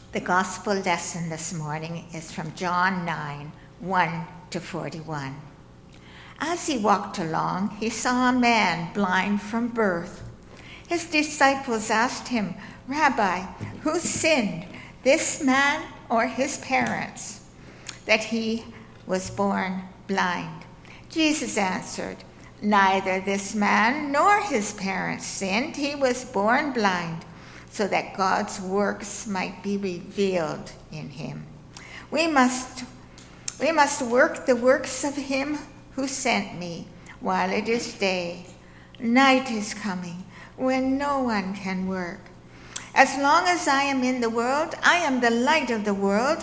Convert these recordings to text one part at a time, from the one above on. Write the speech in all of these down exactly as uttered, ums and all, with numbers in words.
The gospel lesson this morning is from John nine, one to forty-one. As he walked along, he saw a man blind from birth. His disciples asked him, "Rabbi, who sinned, this man or his parents, that he was born blind?" Jesus answered, "Neither this man nor his parents sinned. He was born blind, so that God's works might be revealed in him. We must, we must work the works of him who sent me while it is day. Night is coming when no one can work. As long as I am in the world, I am the light of the world."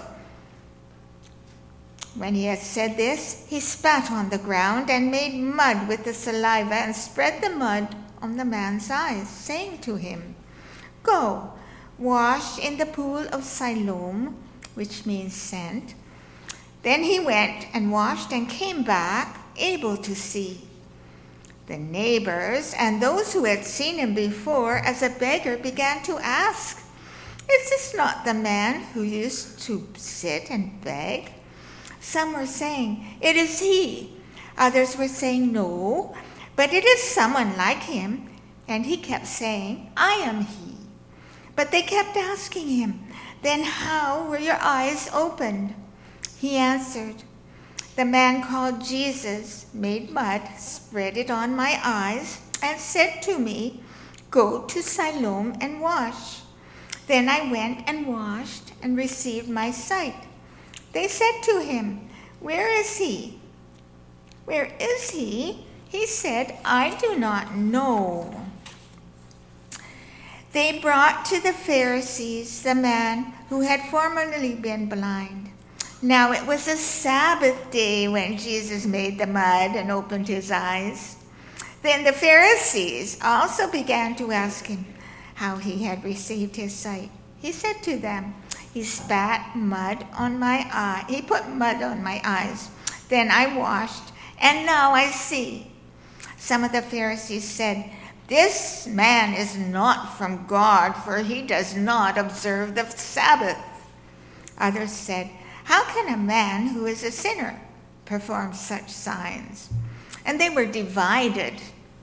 When he had said this, he spat on the ground and made mud with the saliva and spread the mud on the man's eyes, saying to him, "Go, wash in the pool of Siloam," which means sent. Then he went and washed and came back, able to see. The neighbors and those who had seen him before as a beggar began to ask, "Is this not the man who used to sit and beg?" Some were saying, "It is he." Others were saying, "No, but it is someone like him." And he kept saying, "I am he." But they kept asking him, "Then how were your eyes opened?" He answered, "The man called Jesus made mud, spread it on my eyes, and said to me, 'Go to Siloam and wash.' Then I went and washed and received my sight." They said to him, "Where is he?" "Where is he?" He said, "I do not know." They brought to the Pharisees the man who had formerly been blind. Now it was a Sabbath day when Jesus made the mud and opened his eyes. Then the Pharisees also began to ask him how he had received his sight. He said to them, "He spat mud on my eye. He put mud on my eyes. Then I washed, and now I see." Some of the Pharisees said, "This man is not from God, for he does not observe the Sabbath." Others said, "How can a man who is a sinner perform such signs?" And they were divided.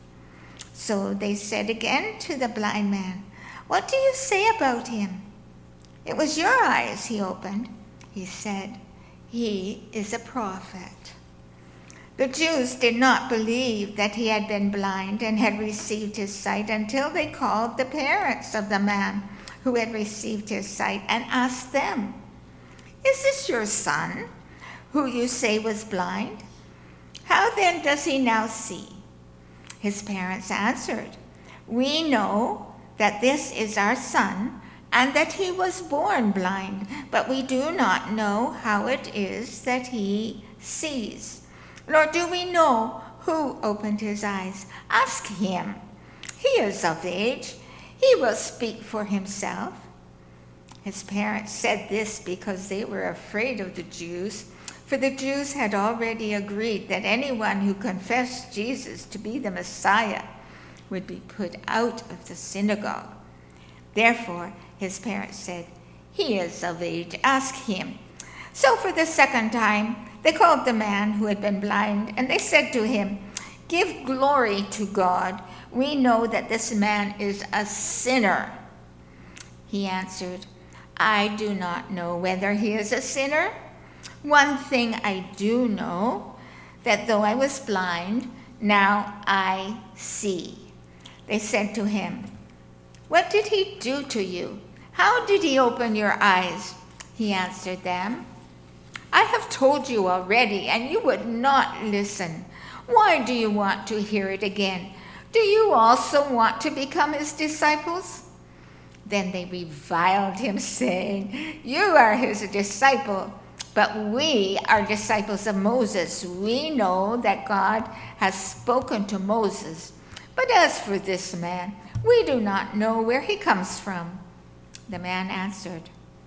So they said again to the blind man, "What do you say about him? It was your eyes he opened." He said, "He is a prophet." The Jews did not believe that he had been blind and had received his sight until they called the parents of the man who had received his sight and asked them, "Is this your son, who you say was blind? How then does he now see?" His parents answered, "We know that this is our son, and that he was born blind, but we do not know how it is that he sees. Nor do we know who opened his eyes. Ask him. He is of age. He will speak for himself." His parents said this because they were afraid of the Jews, for the Jews had already agreed that anyone who confessed Jesus to be the Messiah would be put out of the synagogue. Therefore, his parents said, "He is of age. Ask him." So for the second time, they called the man who had been blind, and they said to him, "Give glory to God. We know that this man is a sinner." He answered, "I do not know whether he is a sinner. One thing I do know, that though I was blind, now I see." They said to him, "What did he do to you? How did he open your eyes?" He answered them, "I have told you already, and you would not listen. Why do you want to hear it again? Do you also want to become his disciples?" Then they reviled him, saying, "You are his disciple, but we are disciples of Moses. We know that God has spoken to Moses. But as for this man, we do not know where he comes from." The man answered,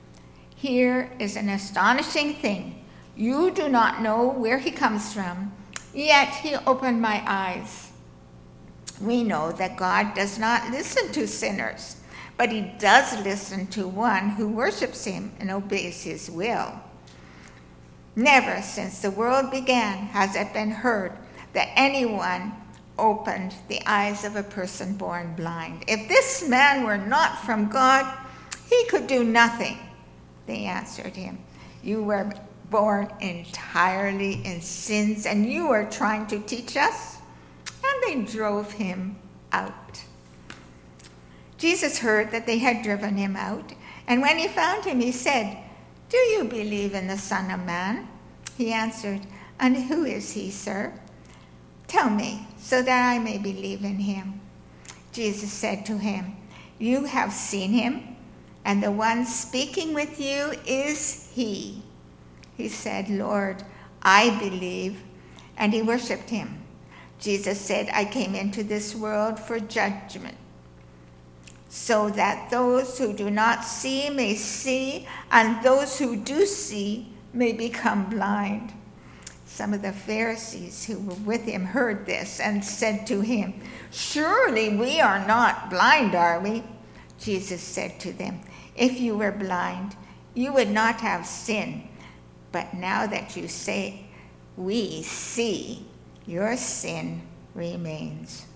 "Here is an astonishing thing. You do not know where he comes from, yet he opened my eyes. We know that God does not listen to sinners, but he does listen to one who worships him and obeys his will. Never since the world began has it been heard that anyone opened the eyes of a person born blind. If this man were not from God, he could do nothing. They answered him, you were born entirely in sins, and you are trying to teach us? And they drove him out. Jesus heard that they had driven him out, and when he found him, he said, do you believe in the Son of Man? He answered, and who is he, sir? Tell me, so that I may believe in him. Jesus said to him, you have seen him, and the one speaking with you is he. He said, Lord, I believe, and he worshipped him. Jesus said, I came into this world for judgment, so that those who do not see may see, and those who do see may become blind. Some of the Pharisees who were with him heard this and said to him, surely we are not blind, are we? Jesus said to them, if you were blind, you would not have sin. But now that you say, we see, your sin remains.